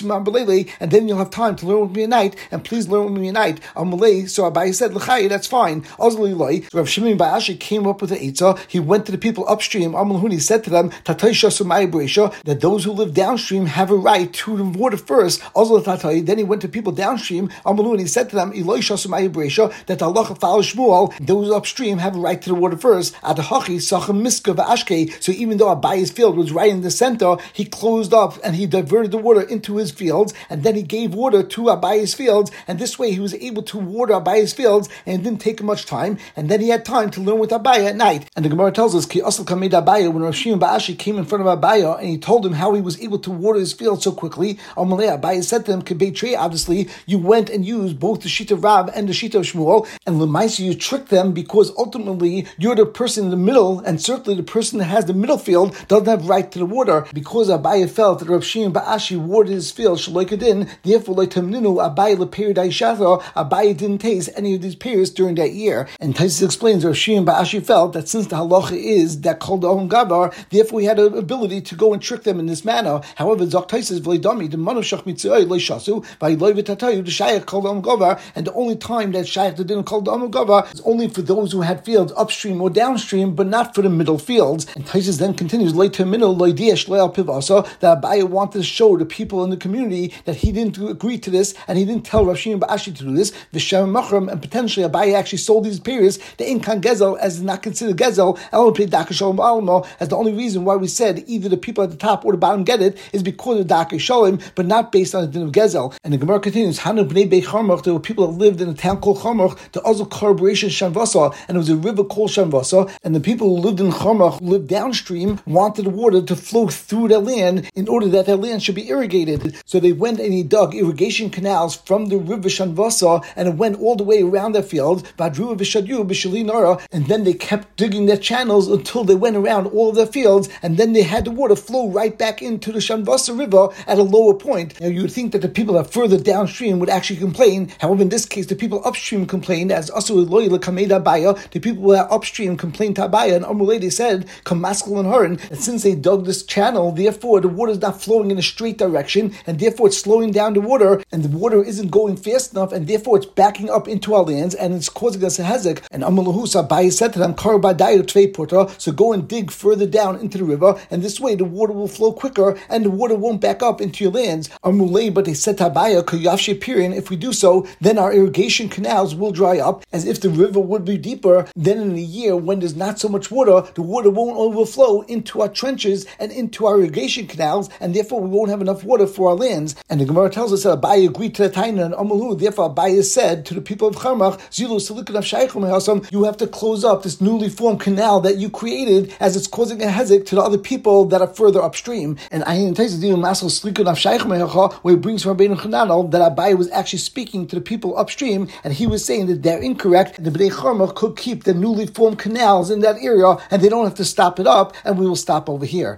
and then you'll have time to learn with me at night, and please learn with me at night. Amalei, so Abaye said, L'chai, that's fine. So Rav Shimon Ba'ashi came up with an eitzah. He went to the people upstream. Amalhuni said to them, that those who live downstream have a right to the water first. Then he went to people downstream. Amalhuni said to them, that Allah follows Shmuel, those upstream have a right to the water first. So even though Abaye's field was right in the center, he closed up and he diverted the water into his fields, and then he gave water to Abaye's fields, and this way he was able to water Abaye's fields, and it didn't take him much time, and then he had time to learn with Abaye at night. And the Gemara tells us, Ki asal kamed Abaye, when Rav Shimon Ba'ashi came in front of Abaye, and he told him how he was able to water his field so quickly, Abaye said to him, Kebei, obviously, you went and used both the sheet of Rav and the sheet of Shmuel, and Lemaisa, you tricked them, because ultimately you're the person in the middle, and certainly the person that has the middle field doesn't have right to the water, because Abaye felt that Rav Shimon Ba'ashi watered his field, Shaloikadin, therefore like Tamninu, Abaye leperid Aishatha, Abaye didn't taste any of these pears during that year. And Taisus explains Rav Shimon Ba'ashi felt that since the halacha is that Kol Dom Gavar, therefore he had an ability to go and trick them in this manner. However, Zok Taisus v'leidami the manushach mitzvah leishasu v'iloi v'tatayu the shayach Kol Dom Gavar, and the only time that shayach the din Kol Dom Gavar is only for those who had fields upstream or downstream, but not for the middle fields. And Taisus then continues leitaminu loidiyesh leal pivasa, that Abaye wanted to show the people in the community that he didn't agree to this, and he didn't tell Rav Shimon Ba'ashi to do this. V'shem machram, and potentially Abaye actually sold these periods the inkan gezel as not considered gezel, as the only reason why we said either the people at the top or the bottom get it is because of Dakar Shalom, but not based on the din of gezel. And the Gemara continues, Hanu bnei Beit Charmach, there were people that lived in a town called Charmach, the Azul Corporation Shanvasa, and it was a river called Shanvasa, and the people who lived in Charmach, who lived downstream, wanted the water to flow through their land in order that their land should be irrigated. So they went and he dug irrigation canals from the river Shanvasa, and it went all the way around their field, and then they kept digging their channels until they went around all of their fields, and then they had the water flow right back into the Shanvasa River at a lower point. Now you would think that the people that further downstream would actually complain. However, in this case, the people upstream complained, as also the people that upstream complained to Abaya, and Amulay, they said, Kamaskal and Haran, that since they dug this channel, therefore the water is not flowing in a straight direction, and therefore it's slowing down the water, and the water isn't going fast enough, and therefore it's backing up into our lands, and it's causing us a hezek. And Amalahus Abaya said to them, so go and dig further down into the river, and this way the water will flow quicker, and the water won't back up into your lands. Amulay, but they said to Abaya, if we do so, then our irrigation irrigation canals will dry up, as if the river would be deeper. Then in a year when there's not so much water, the water won't overflow into our trenches and into our irrigation canals, and therefore we won't have enough water for our lands. And the Gemara tells us that Abaye agreed to the Taina and Amalu. Therefore Abaye said to the people of Charmach, Zilu Silikan Shaychum, you have to close up this newly formed canal that you created, as it's causing a hezek to the other people that are further upstream. And Ayin Taiz Dinu Masal Silikan Shaychum, where he brings from Rabbeinu Chananel that Abaye was actually speaking to the people upstream, and he was saying that they're incorrect. The Bnei Charmach could keep the newly formed canals in that area, and they don't have to stop it up, and we will stop over here.